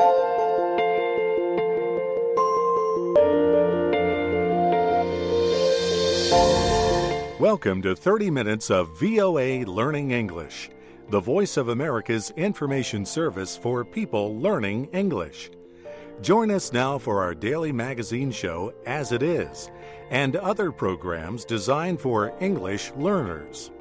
Welcome to 30 Minutes of VOA Learning English, the Voice of America's information service for people learning English. Join us now for our daily magazine show, As It Is, and other programs designed for English learners.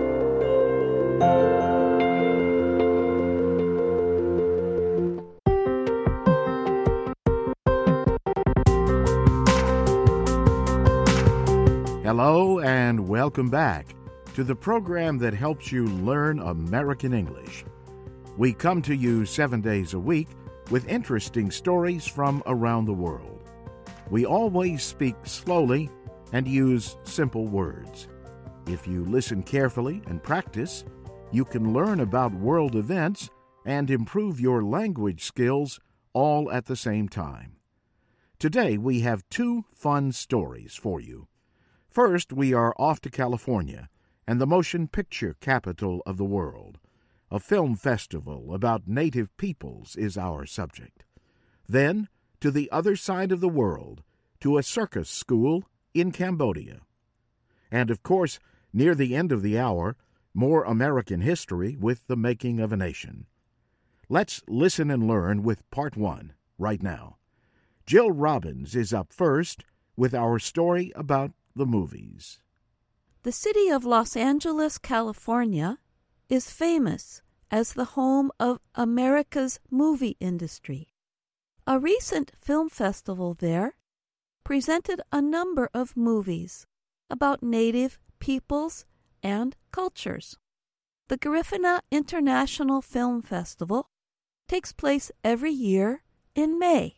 Hello and welcome back to the program that helps you learn American English. We come to you 7 days a week with interesting stories from around the world. We always speak slowly and use simple words. If you listen carefully and practice, you can learn about world events and improve your language skills all at the same time. Today we have 2 fun stories for you. First, we are off to California and the motion picture capital of the world. A film festival about native peoples is our subject. Then, to the other side of the world, to a circus school in Cambodia. And, of course, near the end of the hour, more American history with the making of a nation. Let's listen and learn with Part 1 right now. Jill Robbins is up first with our story about the movies. The city of Los Angeles, California, is famous as the home of America's movie industry. A recent film festival there presented a number of movies about native peoples and cultures. The Garifuna International Film Festival takes place every year in May.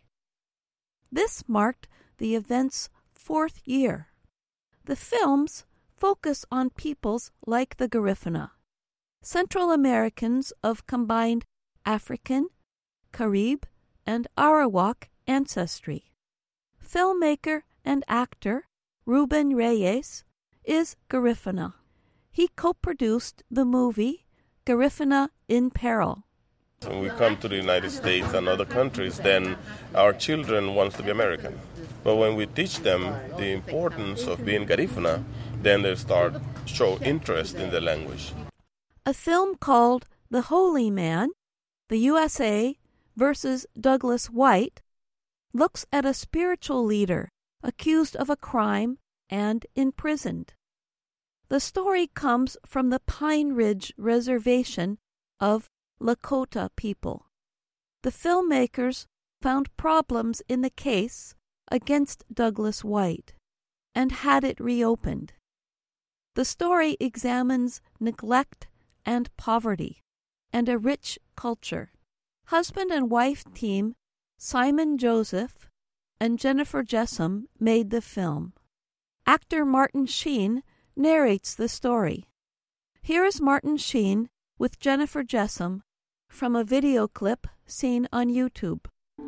This marked the event's 4th year. The films focus on peoples like the Garifuna, Central Americans of combined African, Carib, and Arawak ancestry. Filmmaker and actor Ruben Reyes is Garifuna. He co-produced the movie Garifuna in Peril. When we come to the United States and other countries, then our children want to be American. But when we teach them the importance of being Garifuna, then they start to show interest in the language. A film called The Holy Man, the USA versus Douglas White, looks at a spiritual leader accused of a crime and imprisoned. The story comes from the Pine Ridge Reservation of Lakota people. The filmmakers found problems in the case against Douglas White and had it reopened. The story examines neglect and poverty and a rich culture. Husband and wife team Simon Joseph and Jennifer Jessom made the film. Actor Martin Sheen narrates the story. Here is Martin Sheen with Jennifer Jessom from a video clip seen on YouTube.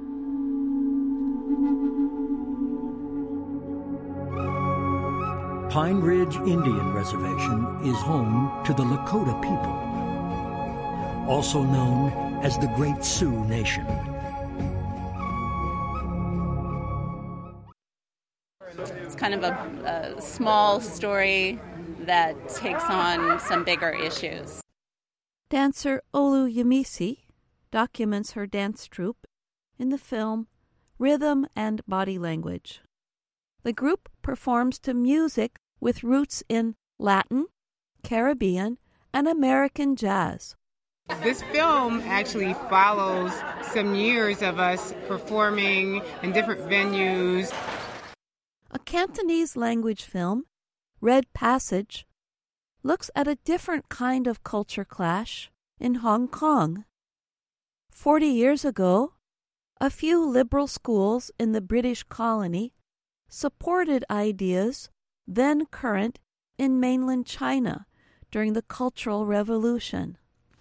Pine Ridge Indian Reservation is home to the Lakota people, also known as the Great Sioux Nation. It's kind of a small story that takes on some bigger issues. Dancer Olu Yemisi documents her dance troupe in the film Rhythm and Body Language. The group performs to music with roots in Latin, Caribbean, and American jazz. This film actually follows some years of us performing in different venues. A Cantonese language film, Red Passage, looks at a different kind of culture clash in Hong Kong. 40 years ago, a few liberal schools in the British colony supported ideas then current in mainland China during the Cultural Revolution.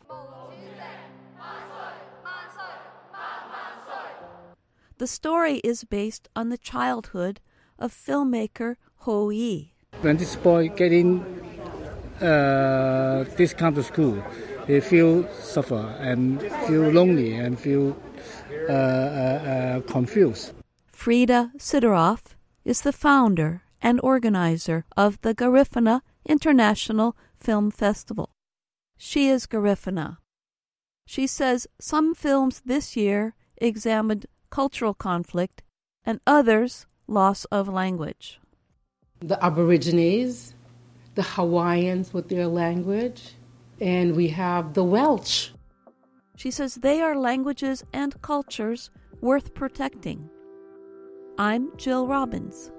The story is based on the childhood of filmmaker Ho Yi. When this boy get in this kind of school, they feel suffer and feel lonely and feel confused. Frida Sidoroff is the founder and organizer of the Garifuna International Film Festival. She is Garifuna. She says some films this year examined cultural conflict and others loss of language. The Aborigines, the Hawaiians with their language, and we have the Welsh. She says they are languages and cultures worth protecting. I'm Jill Robbins.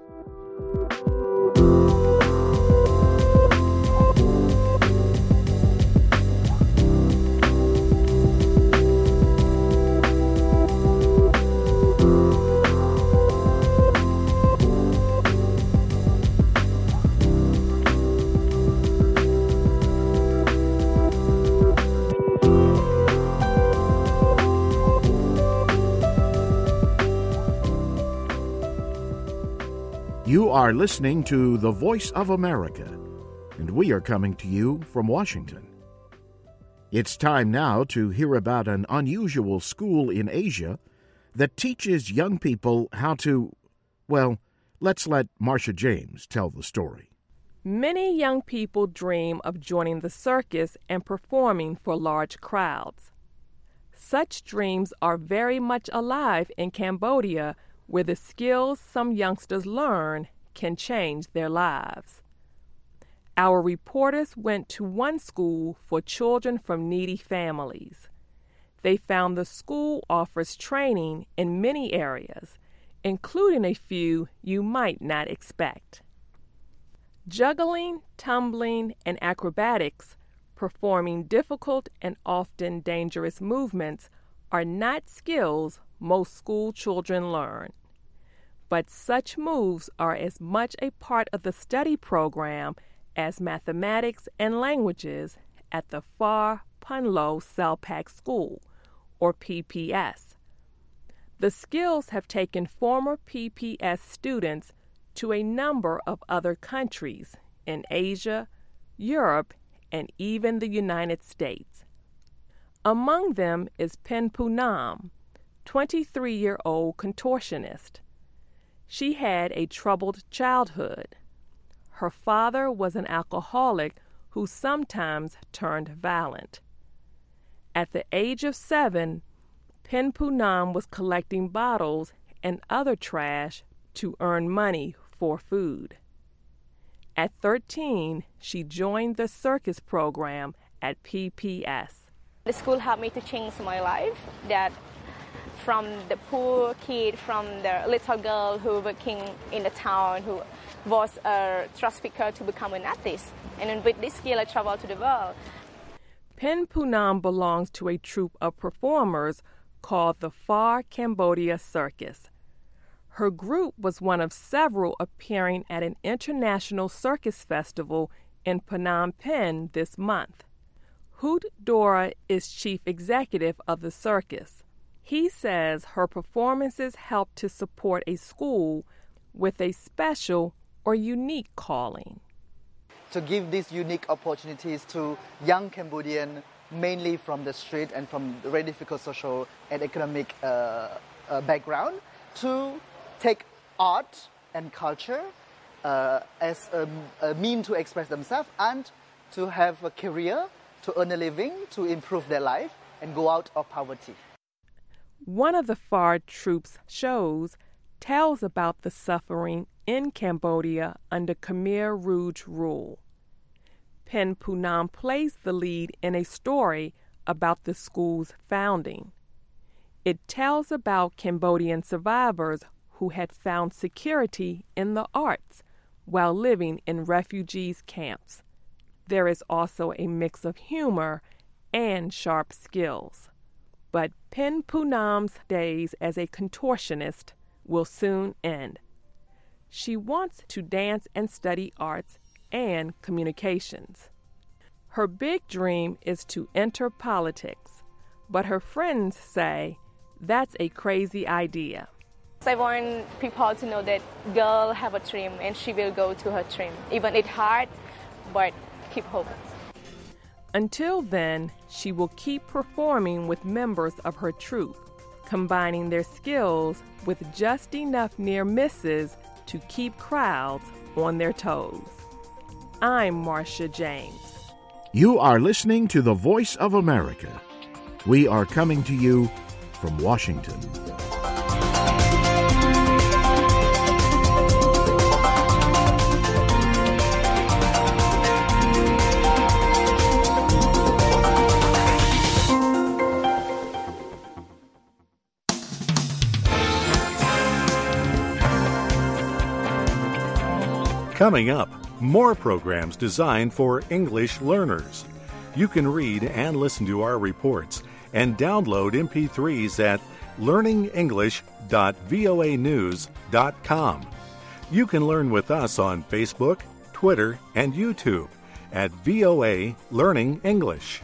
You are listening to The Voice of America, and we are coming to you from Washington. It's time now to hear about an unusual school in Asia that teaches young people how to, well, let's let Marcia James tell the story. Many young people dream of joining the circus and performing for large crowds. Such dreams are very much alive in Cambodia, where the skills some youngsters learn can change their lives. Our reporters went to one school for children from needy families. They found the school offers training in many areas, including a few you might not expect. Juggling, tumbling, and acrobatics, performing difficult and often dangerous movements, are not skills most school children learn. But such moves are as much a part of the study program as mathematics and languages at the Phar Punlo Selpak School, or PPS. The skills have taken former PPS students to a number of other countries in Asia, Europe, and even the United States. Among them is Pen Punam, 23-year-old contortionist. She had a troubled childhood. Her father was an alcoholic who sometimes turned violent. At the age of 7, Pen Punam was collecting bottles and other trash to earn money for food. At 13, she joined the circus program at PPS. The school helped me to change my life, that from the poor kid, from the little girl who working in the town, who was a trust picker, to become an artist. And then with this skill, I traveled to the world. Pen Punam belongs to a troupe of performers called the Phar Cambodia Circus. Her group was one of several appearing at an international circus festival in Phnom Penh this month. Hoot Dora is chief executive of the circus. He says her performances help to support a school with a special or unique calling. To give these unique opportunities to young Cambodians, mainly from the street and from very difficult social and economic background, to take art and culture as a mean to express themselves and to have a career, to earn a living, to improve their life and go out of poverty. One of the Phar troupe's shows tells about the suffering in Cambodia under Khmer Rouge rule. Pen Punam plays the lead in a story about the school's founding. It tells about Cambodian survivors who had found security in the arts while living in refugees' camps. There is also a mix of humor and sharp skills. But Pen Punam's days as a contortionist will soon end. She wants to dance and study arts and communications. Her big dream is to enter politics, but her friends say that's a crazy idea. I want people to know that girl have a dream and she will go to her dream. Even it's hard, but keep hope. Until then, she will keep performing with members of her troupe, combining their skills with just enough near misses to keep crowds on their toes. I'm Marcia James. You are listening to the Voice of America. We are coming to you from Washington. Coming up, more programs designed for English learners. You can read and listen to our reports and download MP3s at learningenglish.voanews.com. You can learn with us on Facebook, Twitter, and YouTube at VOA Learning English.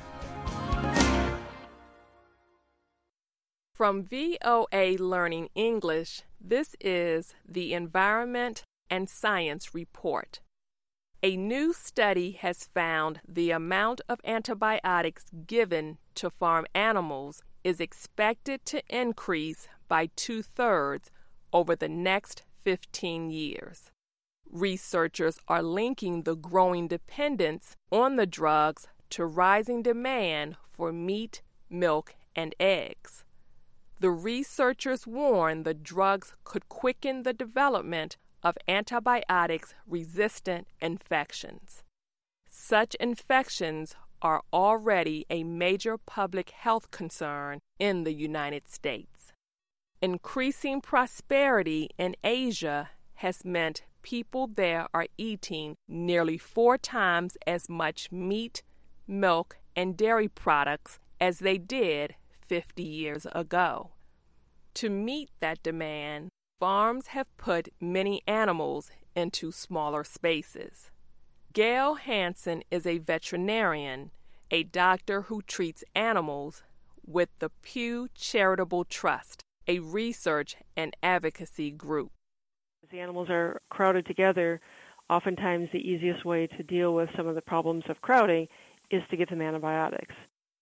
From VOA Learning English, this is the Environment and Science Report. A new study has found the amount of antibiotics given to farm animals is expected to increase by 2/3 over the next 15 years. Researchers are linking the growing dependence on the drugs to rising demand for meat, milk, and eggs. The researchers warn the drugs could quicken the development of antibiotics-resistant infections. Such infections are already a major public health concern in the United States. Increasing prosperity in Asia has meant people there are eating nearly 4 times as much meat, milk, and dairy products as they did 50 years ago. To meet that demand, farms have put many animals into smaller spaces. Gail Hansen is a veterinarian, a doctor who treats animals with the Pew Charitable Trust, a research and advocacy group. As the animals are crowded together, oftentimes the easiest way to deal with some of the problems of crowding is to give them antibiotics.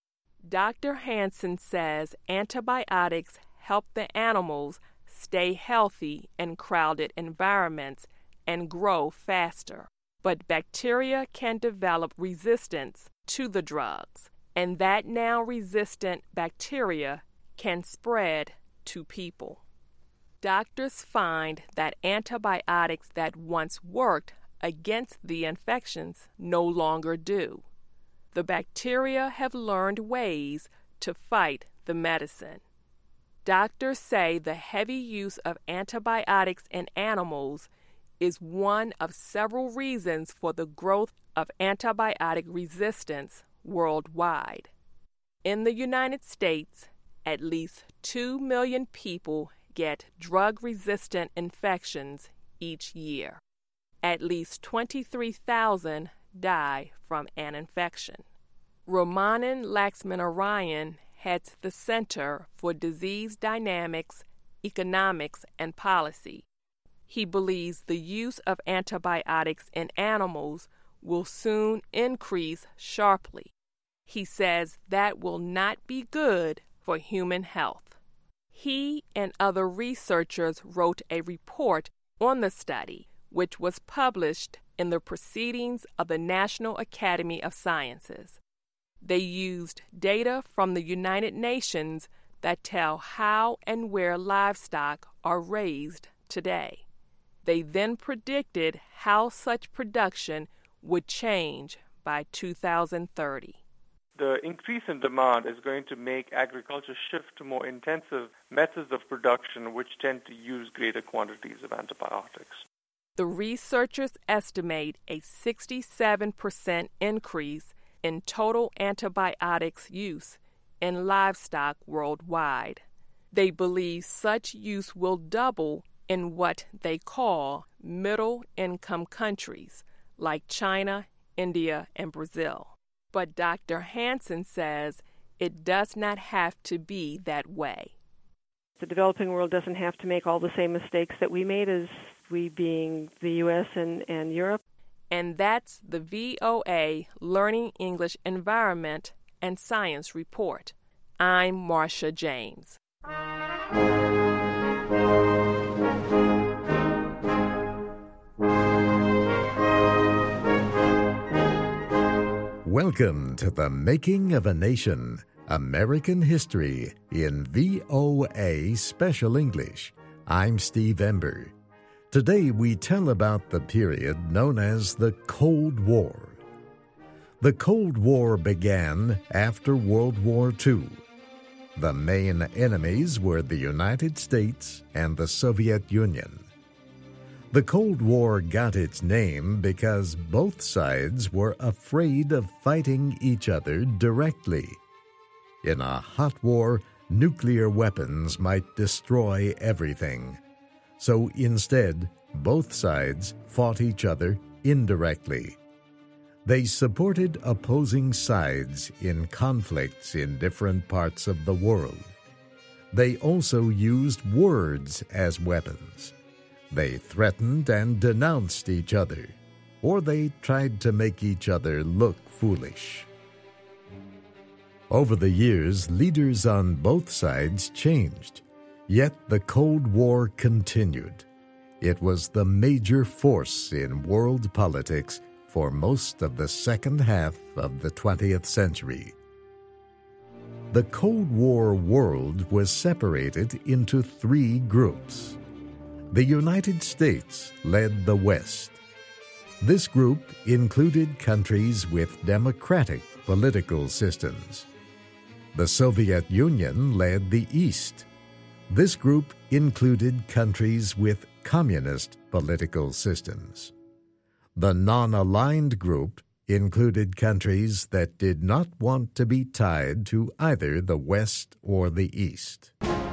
Dr. Hansen says antibiotics help the animals stay healthy in crowded environments and grow faster. But bacteria can develop resistance to the drugs, and that now resistant bacteria can spread to people. Doctors find that antibiotics that once worked against the infections no longer do. The bacteria have learned ways to fight the medicine. Doctors say the heavy use of antibiotics in animals is one of several reasons for the growth of antibiotic resistance worldwide. In the United States, at least 2 million people get drug-resistant infections each year. At least 23,000 die from an infection. Ramanan Laxminarayan heads the Center for Disease Dynamics, Economics, and Policy. He believes the use of antibiotics in animals will soon increase sharply. He says that will not be good for human health. He and other researchers wrote a report on the study, which was published in the Proceedings of the National Academy of Sciences. They used data from the United Nations that tell how and where livestock are raised today. They then predicted how such production would change by 2030. The increase in demand is going to make agriculture shift to more intensive methods of production, which tend to use greater quantities of antibiotics. The researchers estimate a 67% increase in total antibiotics use in livestock worldwide. They believe such use will double in what they call middle-income countries like China, India, and Brazil. But Dr. Hansen says it does not have to be that way. The developing world doesn't have to make all the same mistakes that we made, as we being the U.S. and Europe. And that's the VOA Learning English Environment and Science Report. I'm Marcia James. Welcome to The Making of a Nation, American History in VOA Special English. I'm Steve Ember. Today we tell about the period known as the Cold War. The Cold War began after World War II. The main enemies were the United States and the Soviet Union. The Cold War got its name because both sides were afraid of fighting each other directly. In a hot war, nuclear weapons might destroy everything. So instead, both sides fought each other indirectly. They supported opposing sides in conflicts in different parts of the world. They also used words as weapons. They threatened and denounced each other, or they tried to make each other look foolish. Over the years, leaders on both sides changed, yet the Cold War continued. It was the major force in world politics for most of the second half of the 20th century. The Cold War world was separated into three groups. The United States led the West. This group included countries with democratic political systems. The Soviet Union led the East. This group included countries with communist political systems. The non-aligned group included countries that did not want to be tied to either the West or the East.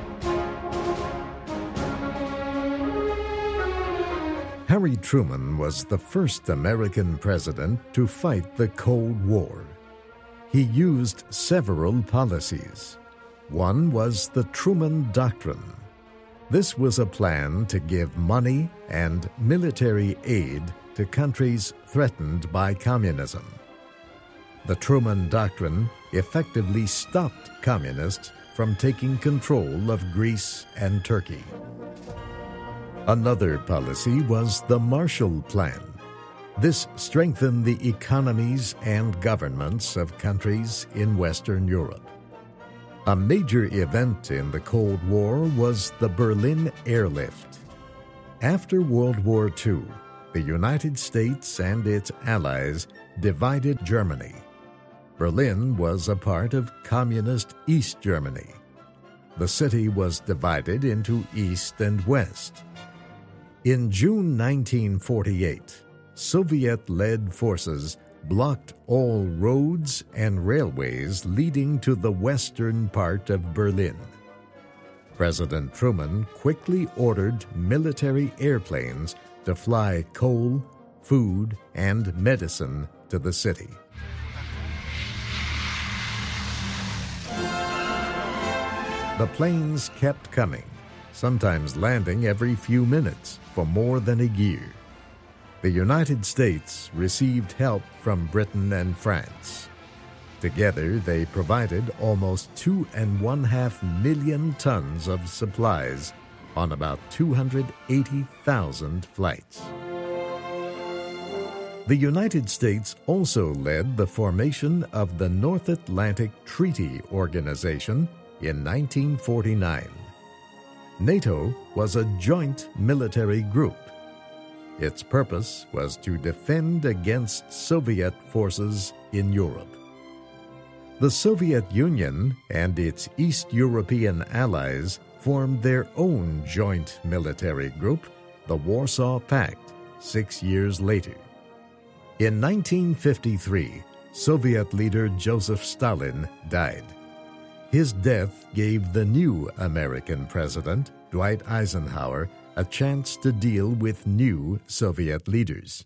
Harry Truman was the first American president to fight the Cold War. He used several policies. One was the Truman Doctrine. This was a plan to give money and military aid to countries threatened by communism. The Truman Doctrine effectively stopped communists from taking control of Greece and Turkey. Another policy was the Marshall Plan. This strengthened the economies and governments of countries in Western Europe. A major event in the Cold War was the Berlin Airlift. After World War II, the United States and its allies divided Germany. Berlin was a part of communist East Germany. The city was divided into East and West. In June 1948, Soviet-led forces blocked all roads and railways leading to the western part of Berlin. President Truman quickly ordered military airplanes to fly coal, food, and medicine to the city. The planes kept coming, sometimes landing every few minutes for more than a year. The United States received help from Britain and France. Together, they provided almost 2.5 million tons of supplies on about 280,000 flights. The United States also led the formation of the North Atlantic Treaty Organization in 1949. NATO was a joint military group. Its purpose was to defend against Soviet forces in Europe. The Soviet Union and its East European allies formed their own joint military group, the Warsaw Pact, 6 years later. In 1953, Soviet leader Joseph Stalin died. His death gave the new American president, Dwight Eisenhower, a chance to deal with new Soviet leaders.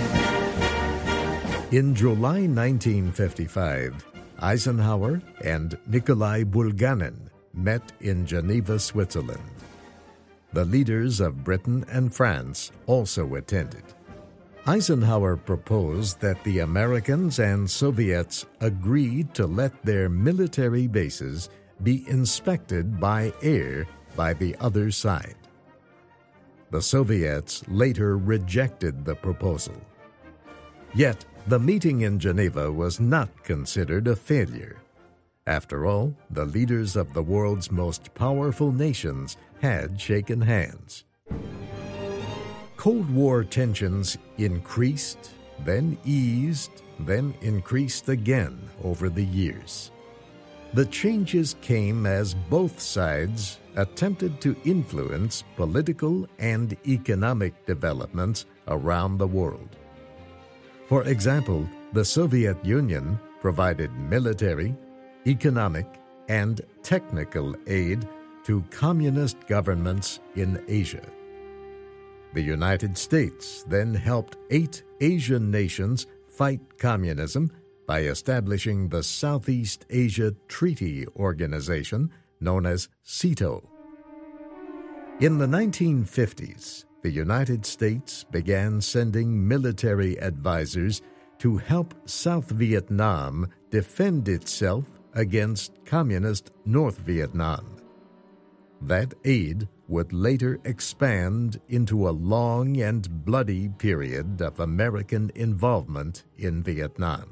In July 1955, Eisenhower and Nikolai Bulganin met in Geneva, Switzerland. The leaders of Britain and France also attended. Eisenhower proposed that the Americans and Soviets agreed to let their military bases be inspected by air by the other side. The Soviets later rejected the proposal. Yet, the meeting in Geneva was not considered a failure. After all, the leaders of the world's most powerful nations had shaken hands. Cold War tensions increased, then eased, then increased again over the years. The changes came as both sides attempted to influence political and economic developments around the world. For example, the Soviet Union provided military, economic, and technical aid to communist governments in Asia. The United States then helped 8 Asian nations fight communism by establishing the Southeast Asia Treaty Organization, known as SEATO. In the 1950s, the United States began sending military advisors to help South Vietnam defend itself against communist North Vietnam. That aid would later expand into a long and bloody period of American involvement in Vietnam.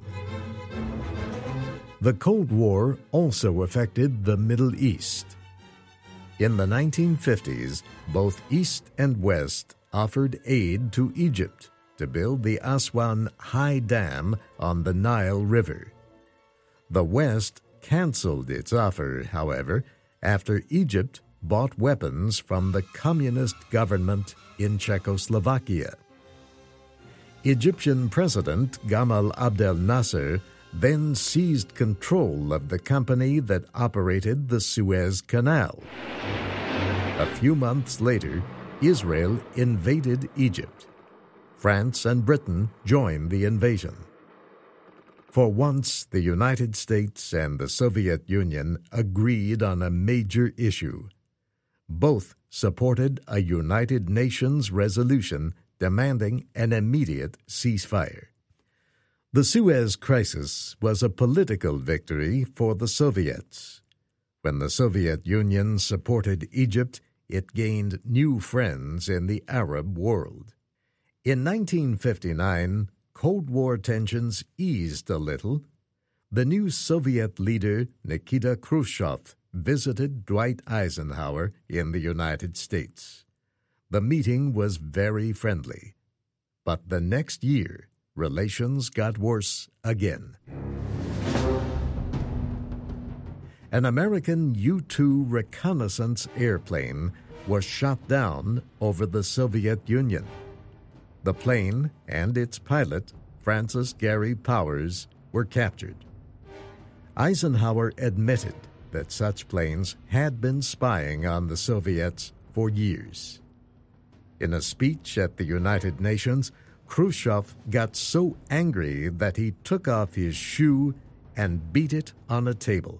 The Cold War also affected the Middle East. In the 1950s, both East and West offered aid to Egypt to build the Aswan High Dam on the Nile River. The West canceled its offer, however, after Egypt bought weapons from the communist government in Czechoslovakia. Egyptian President Gamal Abdel Nasser then seized control of the company that operated the Suez Canal. A few months later, Israel invaded Egypt. France and Britain joined the invasion. For once, the United States and the Soviet Union agreed on a major issue. Both supported a United Nations resolution demanding an immediate ceasefire. The Suez Crisis was a political victory for the Soviets. When the Soviet Union supported Egypt, it gained new friends in the Arab world. In 1959, Cold War tensions eased a little. The new Soviet leader, Nikita Khrushchev, visited Dwight Eisenhower in the United States. The meeting was very friendly. But the next year, relations got worse again. An American U-2 reconnaissance airplane was shot down over the Soviet Union. The plane and its pilot, Francis Gary Powers, were captured. Eisenhower admitted that such planes had been spying on the Soviets for years. In a speech at the United Nations, Khrushchev got so angry that he took off his shoe and beat it on a table.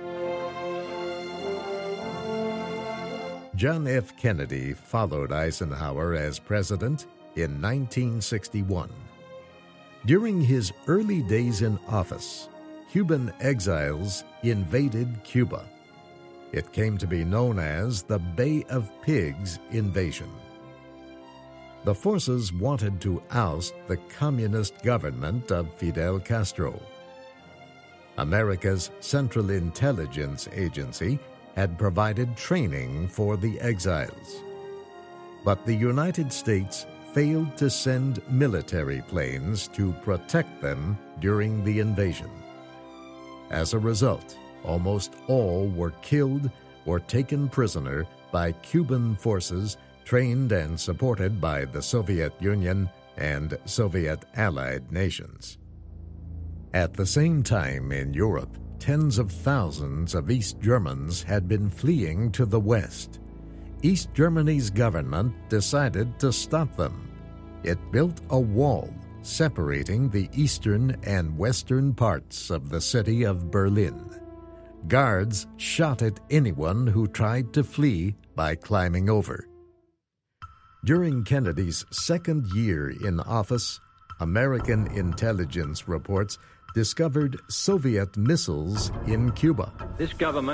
John F. Kennedy followed Eisenhower as president in 1961. During his early days in office, Cuban exiles invaded Cuba. It came to be known as the Bay of Pigs invasion. The forces wanted to oust the communist government of Fidel Castro. America's Central Intelligence Agency had provided training for the exiles. But the United States failed to send military planes to protect them during the invasion. As a result, almost all were killed or taken prisoner by Cuban forces trained and supported by the Soviet Union and Soviet allied nations. At the same time in Europe, tens of thousands of East Germans had been fleeing to the West. East Germany's government decided to stop them. It built a wall separating the eastern and western parts of the city of Berlin. Guards shot at anyone who tried to flee by climbing over. During Kennedy's second year in office, American intelligence reports discovered Soviet missiles in Cuba. This government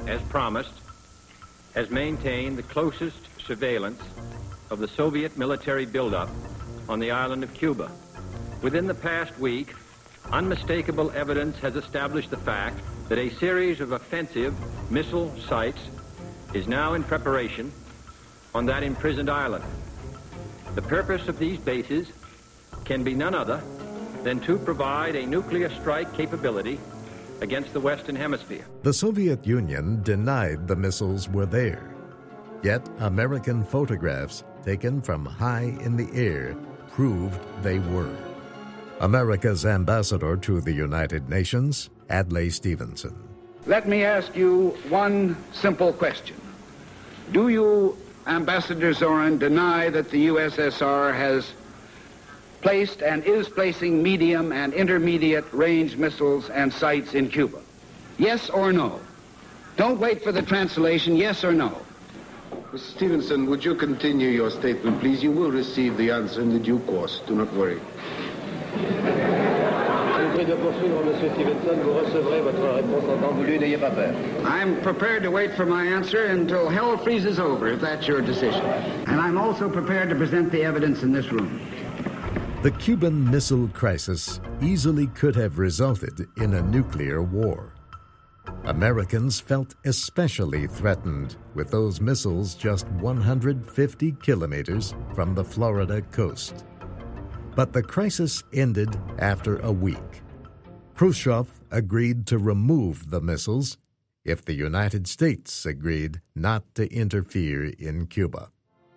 as promised, has maintained the closest surveillance of the Soviet military buildup on the island of Cuba. Within the past week, unmistakable evidence has established the fact that a series of offensive missile sites is now in preparation on that imprisoned island. The purpose of these bases can be none other than to provide a nuclear strike capability against the Western Hemisphere. The Soviet Union denied the missiles were there. Yet American photographs taken from high in the air proved they were. America's ambassador to the United Nations, Adlai Stevenson. Let me ask you one simple question. Do you, Ambassador Zorin, deny that the USSR has placed and is placing medium and intermediate range missiles and sites in Cuba? Yes or no? Don't wait for the translation, yes or no? Mr. Stevenson, would you continue your statement, please? You will receive the answer in the due course. Do not worry. I'm prepared to wait for my answer until hell freezes over, if that's your decision. And I'm also prepared to present the evidence in this room. The Cuban Missile Crisis easily could have resulted in a nuclear war. Americans felt especially threatened with those missiles just 150 kilometers from the Florida coast. But the crisis ended after a week. Khrushchev agreed to remove the missiles if the United States agreed not to interfere in Cuba.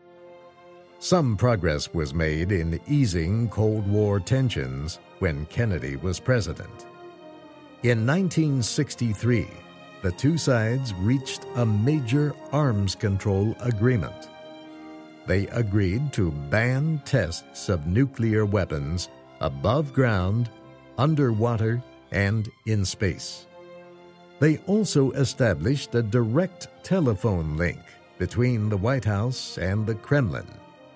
Some progress was made in easing Cold War tensions when Kennedy was president. In 1963, the two sides reached a major arms control agreement. They agreed to ban tests of nuclear weapons above ground, underwater, and in space. They also established a direct telephone link between the White House and the Kremlin.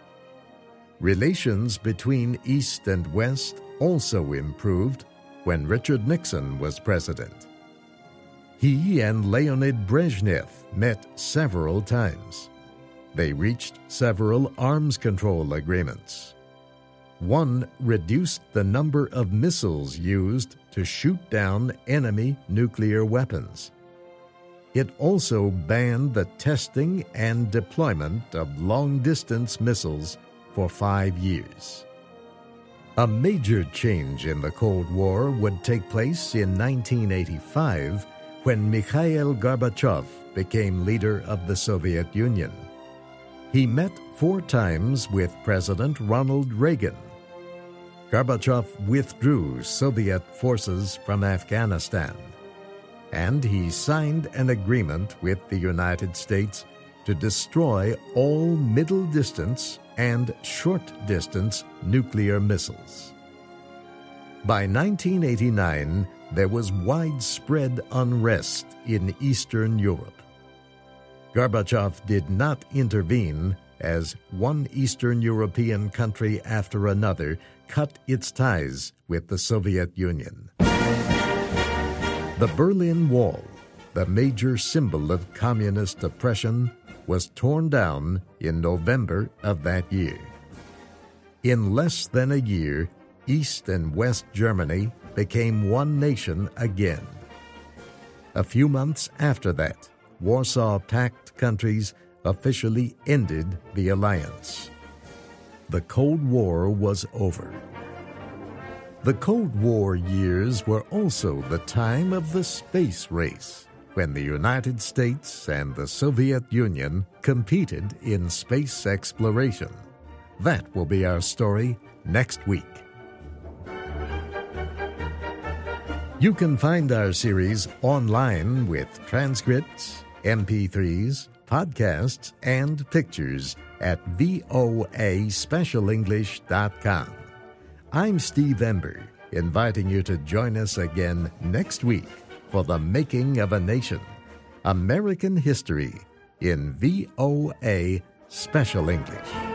Relations between East and West also improved when Richard Nixon was president. He and Leonid Brezhnev met several times. They reached several arms control agreements. One reduced the number of missiles used to shoot down enemy nuclear weapons. It also banned the testing and deployment of long-distance missiles for 5 years. A major change in the Cold War would take place in 1985 when Mikhail Gorbachev became leader of the Soviet Union. He met 4 times with President Ronald Reagan. Gorbachev withdrew Soviet forces from Afghanistan, and he signed an agreement with the United States to destroy all middle-distance and short-distance nuclear missiles. By 1989, there was widespread unrest in Eastern Europe. Gorbachev did not intervene as one Eastern European country after another cut its ties with the Soviet Union. The Berlin Wall, the major symbol of communist oppression, was torn down in November of that year. In less than a year, East and West Germany became one nation again. A few months after that, Warsaw Pact countries officially ended the alliance. The Cold War was over. The Cold War years were also the time of the space race, when the United States and the Soviet Union competed in space exploration. That will be our story next week. You can find our series online with transcripts, MP3s, podcasts, and pictures at voaspecialenglish.com. I'm Steve Ember, inviting you to join us again next week for The Making of a Nation, American History in VOA Special English.